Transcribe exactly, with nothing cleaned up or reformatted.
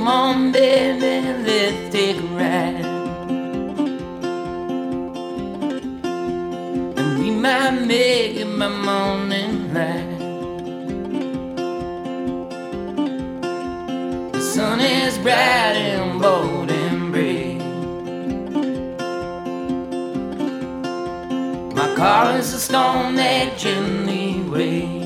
Come on, baby, let's take a ride. And we might make it by morning light. The sun is bright and bold and brave. My car is a storm that gently waves.